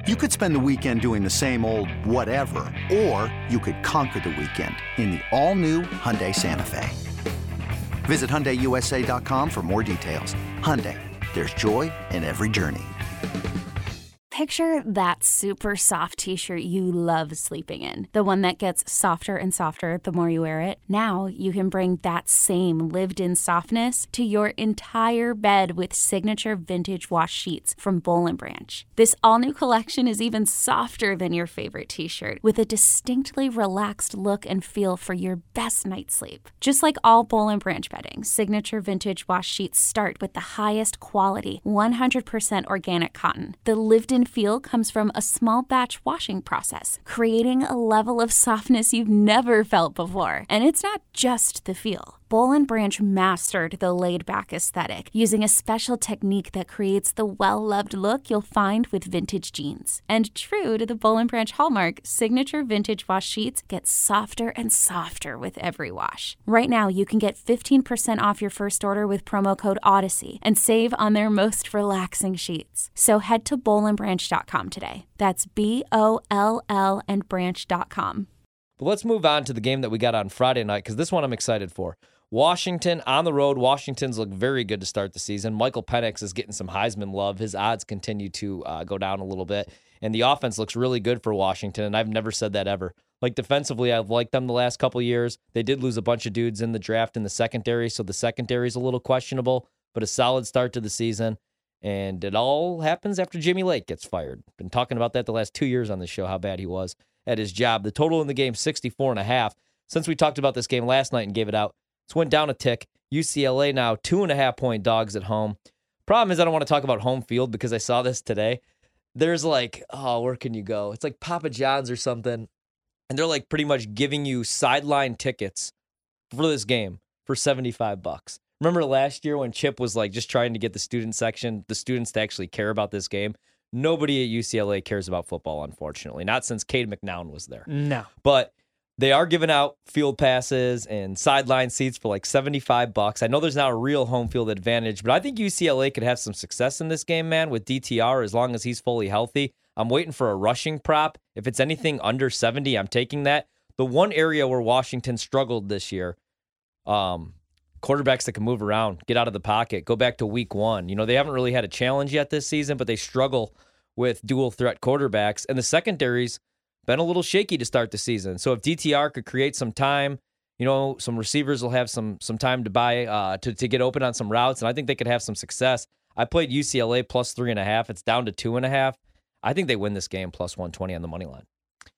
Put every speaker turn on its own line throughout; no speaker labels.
You could spend the weekend doing the same old whatever, or you could conquer the weekend in the all-new Hyundai Santa Fe. Visit HyundaiUSA.com for more details. Hyundai, there's joy in every journey.
Picture that super soft t-shirt you love sleeping in. The one that gets softer and softer the more you wear it. Now you can bring that same lived-in softness to your entire bed with signature vintage wash sheets from Boll & Branch. This all-new collection is even softer than your favorite t-shirt, with a distinctly relaxed look and feel for your best night's sleep. Just like all Boll & Branch bedding, signature vintage wash sheets start with the highest quality, 100% organic cotton. The lived-in feel comes from a small batch washing process, creating a level of softness you've never felt before. And it's not just the feel. Boll & Branch mastered the laid-back aesthetic using a special technique that creates the well-loved look you'll find with vintage jeans. And true to the Boll & Branch hallmark, signature vintage wash sheets get softer and softer with every wash. Right now, you can get 15% off your first order with promo code Odyssey and save on their most relaxing sheets. So head to bollandbranch.com today. That's BOLL and branch.com.
But let's move on to the game that we got on Friday night, because this one I'm excited for. Washington on the road. Washington's look very good to start the season. Michael Penix is getting some Heisman love. His odds continue to go down a little bit. And the offense looks really good for Washington, and I've never said that ever. Like, defensively, I've liked them the last couple years. They did lose a bunch of dudes in the draft in the secondary, so the secondary is a little questionable, but a solid start to the season. And it all happens after Jimmy Lake gets fired. Been talking about that the last 2 years on the show, how bad he was at his job. The total in the game, 64.5. Since we talked about this game last night and gave it out, it's went down a tick. UCLA now 2.5-point dogs at home. Problem is, I don't want to talk about home field because I saw this today. There's like, where can you go? It's like Papa John's or something. And they're like pretty much giving you sideline tickets for this game for $75. Remember last year when Chip was like just trying to get the student section, the students to actually care about this game? Nobody at UCLA cares about football, unfortunately. Not since Cade McNown was there.
No.
But they are giving out field passes and sideline seats for like $75. I know there's not a real home field advantage, but I think UCLA could have some success in this game, man, with DTR as long as he's fully healthy. I'm waiting for a rushing prop. If it's anything under 70, I'm taking that. The one area where Washington struggled this year, quarterbacks that can move around, get out of the pocket, go back to week one. You know, they haven't really had a challenge yet this season, but they struggle with dual threat quarterbacks. And the secondary's been a little shaky to start the season. So if DTR could create some time, you know, some receivers will have some time to buy, to get open on some routes, and I think they could have some success. I played UCLA plus 3.5. It's down to 2.5. I think they win this game plus 120 on the money line.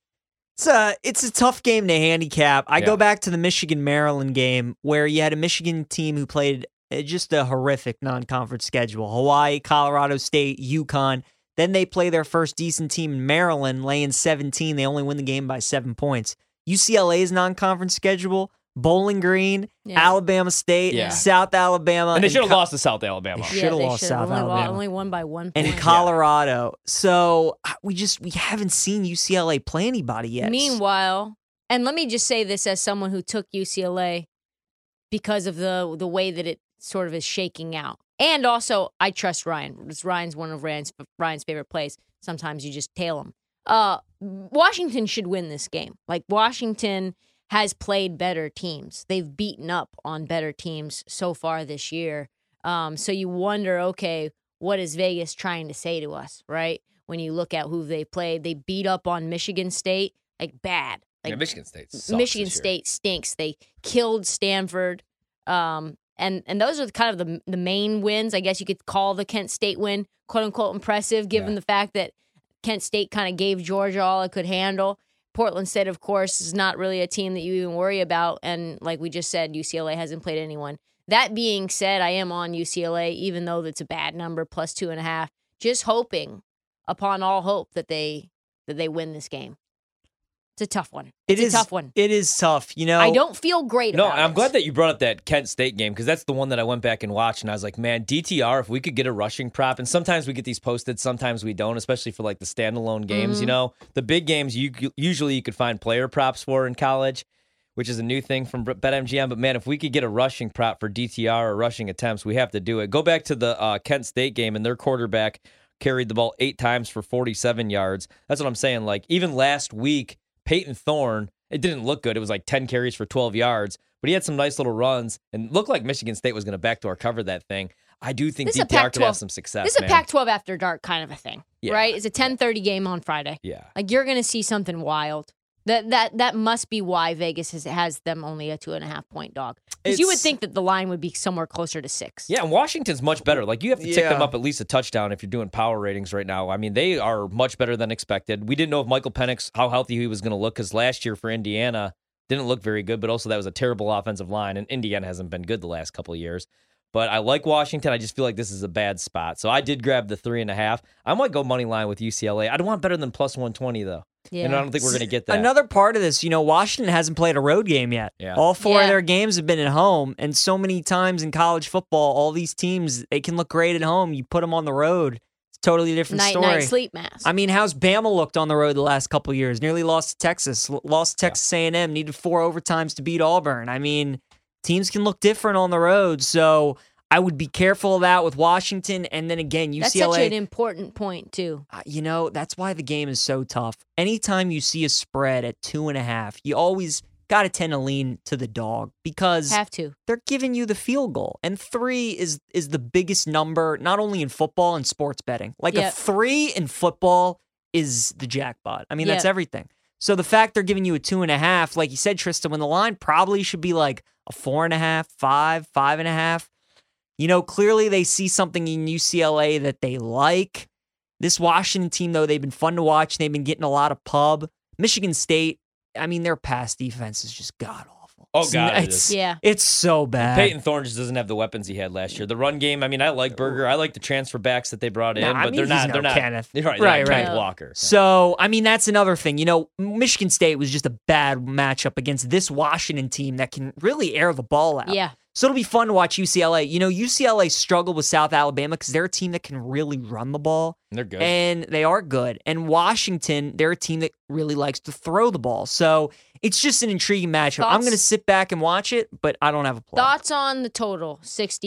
It's a tough game to handicap. I go back to the Michigan-Maryland game where you had a Michigan team who played just a horrific non-conference schedule. Hawaii, Colorado State, UConn. Then they play their first decent team in Maryland, laying 17. They only win the game by 7 points. UCLA's non-conference schedule, Bowling Green, Alabama State, South Alabama.
And they should have lost to South Alabama.
They should have lost South Alabama.
Only won by 1 point.
And Colorado. So we haven't seen UCLA play anybody yet.
Meanwhile, and let me just say this as someone who took UCLA because of the way that it sort of is shaking out. And also, I trust Ryan. Ryan's one of Ryan's favorite plays. Sometimes you just tail him. Washington should win this game. Like, Washington has played better teams. They've beaten up on better teams so far this year. So you wonder, okay, what is Vegas trying to say to us, right? When you look at who they played, they beat up on Michigan State, like bad. Like,
Michigan State sucks
Michigan State stinks. They killed Stanford. And those are kind of the main wins. I guess you could call the Kent State win, quote unquote, impressive, given the fact that Kent State kind of gave Georgia all it could handle. Portland State, of course, is not really a team that you even worry about. And like we just said, UCLA hasn't played anyone. That being said, I am on UCLA, even though that's a bad number, plus 2.5. Just hoping, upon all hope, that they win this game. It's a tough one. It's a tough one.
It is tough. You know,
I don't feel great about it.
No, I'm glad that you brought up that Kent State game because that's the one that I went back and watched, and I was like, man, DTR, if we could get a rushing prop, and sometimes we get these posted, sometimes we don't, especially for like the standalone games, you know. The big games, usually you could find player props for in college, which is a new thing from BetMGM. But, man, if we could get a rushing prop for DTR or rushing attempts, we have to do it. Go back to the Kent State game, and their quarterback carried the ball 8 times for 47 yards. That's what I'm saying. Like, even last week, Peyton Thorne, it didn't look good. It was like 10 carries for 12 yards, but he had some nice little runs and looked like Michigan State was going to backdoor cover that thing. I do think DTR could have some success.
This is a Pac-12 after dark kind of a thing, right? It's a 10:30 game on Friday.
Yeah.
Like, you're going to see something wild. That must be why Vegas has them only a 2.5-point dog. Because you would think that the line would be somewhere closer to 6.
Yeah, and Washington's much better. Like, you have to tick them up at least a touchdown if you're doing power ratings right now. I mean, they are much better than expected. We didn't know if Michael Penix, how healthy he was going to look, because last year for Indiana didn't look very good, but also that was a terrible offensive line, and Indiana hasn't been good the last couple of years. But I like Washington. I just feel like this is a bad spot. So I did grab the 3.5. I might go money line with UCLA. I'd want better than plus 120, though.
Yeah.
And I don't think we're going to get that.
Another part of this, Washington hasn't played a road game yet.
Yeah.
All 4 of their games have been at home, and so many times in college football, all these teams, they can look great at home. You put them on the road, it's a totally different story.
Night sleep mask.
I mean, how's Bama looked on the road the last couple of years? Nearly lost to Texas, lost to Texas A&M, needed 4 overtimes to beat Auburn. I mean, teams can look different on the road, so I would be careful of that with Washington. And then again, UCLA.
That's such an important point, too.
That's why the game is so tough. Anytime you see a spread at 2.5, you always got to tend to lean to the dog because they're giving you the field goal. And 3 is the biggest number, not only in football and sports betting. Like a 3 in football is the jackpot. I mean, that's everything. So the fact they're giving you a 2.5, like you said, Tristan, when the line probably should be like a 4.5, 5, 5.5. Clearly they see something in UCLA that they like. This Washington team, though, they've been fun to watch. They've been getting a lot of pub. Michigan State, I mean, their pass defense is just god-awful.
Oh, God, it is.
It's so bad.
Peyton Thorne just doesn't have the weapons he had last year. The run game, I mean, I like Berger. I like the transfer backs that they brought in, but they're not
Kenneth.
Right. Kenneth Walker.
So, I mean, that's another thing. Michigan State was just a bad matchup against this Washington team that can really air the ball out.
Yeah.
So it'll be fun to watch UCLA. UCLA struggled with South Alabama because they're a team that can really run the ball.
And they're good.
And they are good. And Washington, they're a team that really likes to throw the ball. So it's just an intriguing matchup. I'm going to sit back and watch it, but I don't have a play.
Thoughts on the total,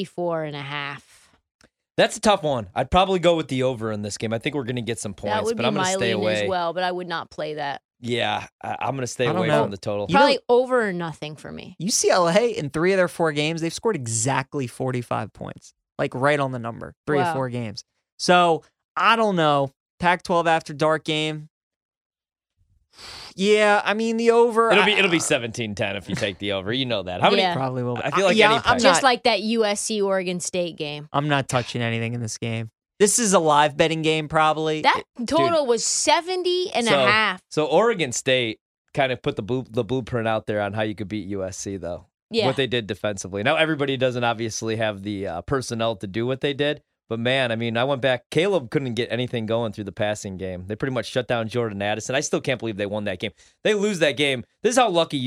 64.5.
That's a tough one. I'd probably go with the over in this game. I think we're going to get some points, but I'm going to stay away.
As well, but I would not play that.
Yeah, I'm going to stay away from the total.
Probably over or nothing for me.
UCLA, in 3 of their 4 games, they've scored exactly 45 points. Like right on the number. 3 of 4 games. So, I don't know. Pac-12 after dark game. Yeah, I mean, the over.
It'll be 17-10 if you take the over. You know that. How many?
Probably will be.
I feel like any
just like that USC Oregon State game.
I'm not touching anything in this game. This is a live betting game, probably.
That total was 70.5.
So Oregon State kind of put the blueprint out there on how you could beat USC, though.
Yeah.
What they did defensively. Now, everybody doesn't obviously have the personnel to do what they did. But, man, I mean, I went back. Caleb couldn't get anything going through the passing game. They pretty much shut down Jordan Addison. I still can't believe they won that game. They lose that game. This is how lucky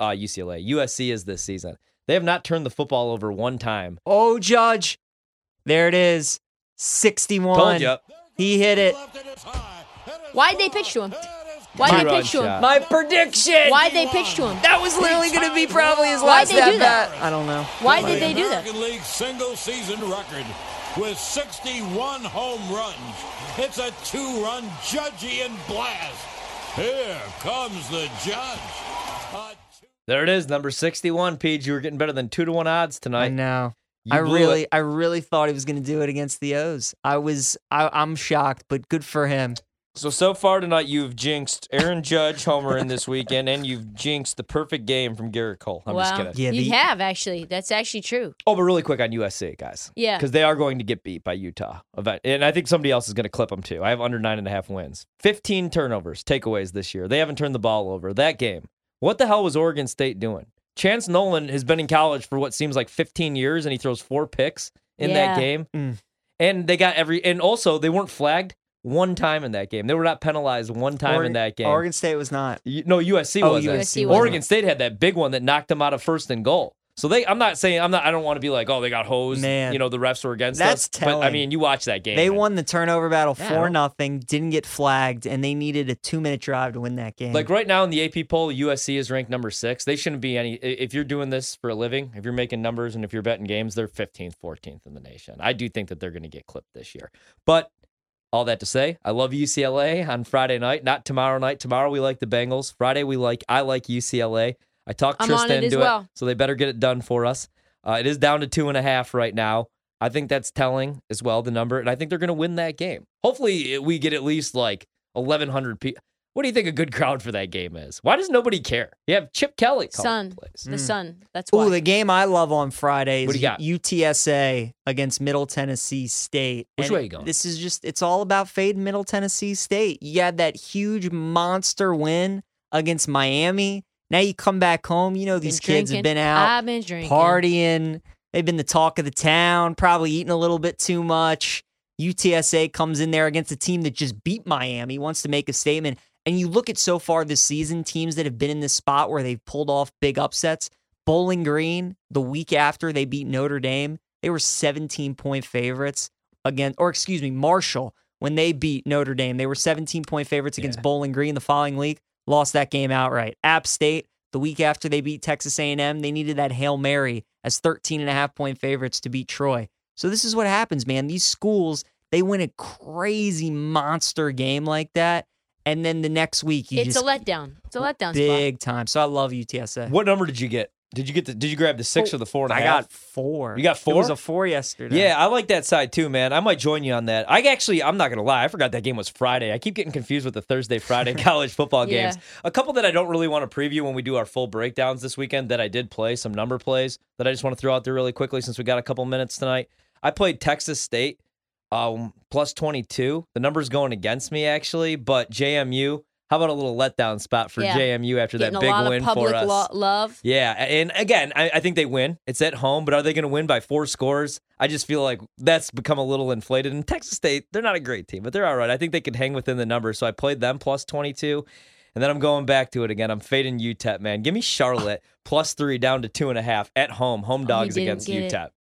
USC is this season. They have not turned the football over one time.
Oh, Judge. There it is. 61.
Told you.
He hit it.
Why'd they pitch to him? Why'd they pitch to him?
My prediction.
Why'd they pitch to him?
That was literally going to be probably his last
Why'd they do that?
I don't know.
Why did they do that?
American League single season record with 61 home runs. It's a 2-run Judgian blast. Here comes the Judge.
There it is, number 61. Pete, you were getting better than 2-1 odds tonight.
I know.
You
I really thought he was going to do it against the O's. I'm shocked, but good for him.
So far tonight, you've jinxed Aaron Judge homer in this weekend, and you've jinxed the perfect game from Garrett Cole. I'm just kidding.
Yeah,
you have, actually. That's actually true.
Oh, but really quick on USC, guys.
Yeah.
Because they are going to get beat by Utah. And I think somebody else is going to clip them, too. I have under 9.5 wins. 15 turnovers, takeaways this year. They haven't turned the ball over. That game, what the hell was Oregon State doing? Chance Nolan has been in college for what seems like 15 years, and he throws 4 picks in that game. And they got and also they weren't flagged one time in that game. They were not penalized one time in that game.
Oregon State was not.
No, USC wasn't.
USC wasn't.
Oregon State had that big one that knocked them out of first and goal. So I don't want to be like, oh, they got hosed.
Man,
the refs were against
that's
us.
telling.
But I mean, you watch that game.
They
man.
won the turnover battle 4-0, didn't get flagged, and they needed a 2-minute drive to win that game.
Like right now in the AP poll, USC is ranked number 6. They shouldn't be any. If you're doing this for a living, if you're making numbers and if you're betting games, they're 15th, 14th in the nation. I do think that they're going to get clipped this year. But All that to say, I love UCLA on Friday night, not tomorrow night. Tomorrow we like the Bengals. Friday I like UCLA. I talked Tristan into it, so they better get it done for us. It is down to 2.5 right now. I think that's telling as well, the number, and I think they're going to win that game. Hopefully we get at least like 1,100 people. What do you think a good crowd for that game is? Why does nobody care? You have Chip Kelly calling the plays.
The Sun. That's why.
Ooh, the game I love on Friday is
What do you got?
UTSA against Middle Tennessee State.
Which
And
way are you going?
This is it's all about fading Middle Tennessee State. You had that huge monster win against Miami. Now you come back home. You know, these kids have been out
I've been drinking.
partying. They've been the talk of the town, probably eating a little bit too much. UTSA comes in there against a team that just beat Miami, wants to make a statement. And you look at so far this season, teams that have been in this spot where they've pulled off big upsets. Bowling Green, the week after they beat Notre Dame, they were 17-point favorites Marshall, when they beat Notre Dame, they were 17-point favorites against Bowling Green the following week, lost that game outright. App State, the week after they beat Texas A&M, they needed that Hail Mary as 13.5-point favorites to beat Troy. So this is what happens, man. These schools, they win a crazy monster game like that. And then the next week,
It's a letdown. It's a letdown
big
spot.
time. So I love UTSA.
What number did you get? Did you grab the 6 or the 4.5?
I got 4.
You got 4?
It was a 4 yesterday.
Yeah, I like that side too, man. I might join you on that. I'm not going to lie. I forgot that game was Friday. I keep getting confused with the Thursday, Friday college football games. A couple that I don't really want to preview when we do our full breakdowns this weekend that I did play, some number plays that I just want to throw out there really quickly since we got a couple minutes tonight. I played Texas State plus 22. The number's going against me, actually, but JMU. How about a little letdown spot for JMU after
Getting
that big win for us?
Love.
Yeah, and again, I think they win. It's at home, but are they going to win by 4 scores? I just feel like that's become a little inflated. And Texas State, they're not a great team, but they're all right. I think they could hang within the number, so I played them plus 22. And then I'm going back to it again. I'm fading UTEP, man. Give me Charlotte plus 3 down to 2.5 at home. Home dogs against UTEP.